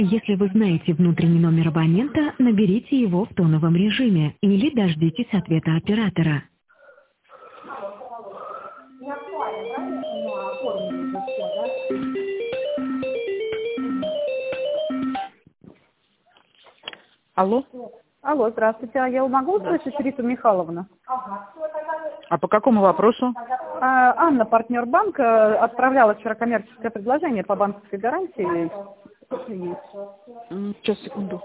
Если вы знаете внутренний номер абонента, наберите его в тоновом режиме или дождитесь ответа оператора. Алло? Алло, здравствуйте. А я могу услышать Риту Михайловну? А по какому вопросу? Анна, партнер банка, отправляла вчера коммерческое предложение по банковской гарантии. Сейчас, секунду.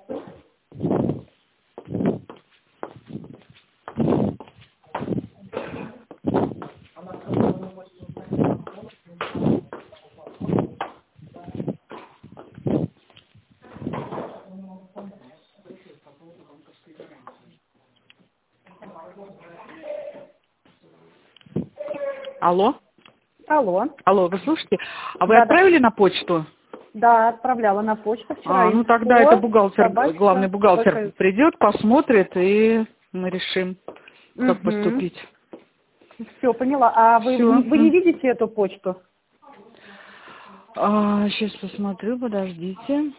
Алло? Алло. Алло, вы слушаете? А вы Да, отправили на почту? Да, отправляла на почту вчера. Ну тогда это бухгалтер, главный бухгалтер придет, посмотрит, и мы решим, как поступить. Все, поняла. А вы не видите эту почту? Сейчас посмотрю, подождите.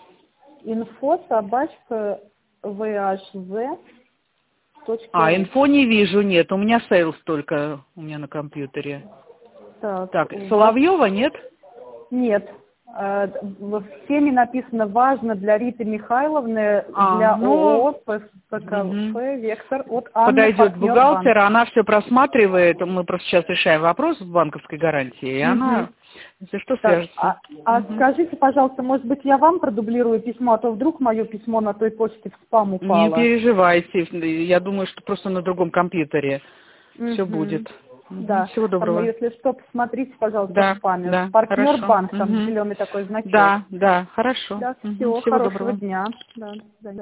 info@vhz. Инфо не вижу, нет. У меня сейлс только у меня на компьютере. Так, Соловьева нет? Нет. В теме написано «Важно для Риты Михайловны, для ООО ПКФ «Вектор» от Анны. Подойдет бухгалтер, она все просматривает. Мы просто сейчас решаем вопрос в банковской гарантии, и она, если что, свяжется. Скажите, пожалуйста, может быть, я вам продублирую письмо, а то вдруг мое письмо на той почте в спам упало? Не переживайте, я думаю, что просто на другом компьютере все будет. Да. Всего доброго. Если что, посмотрите, пожалуйста, в спаме. Да, Партнер хорошо. банк, там зеленый такой значок. Да, хорошо. Да, всего Всего хорошего доброго. дня. Да,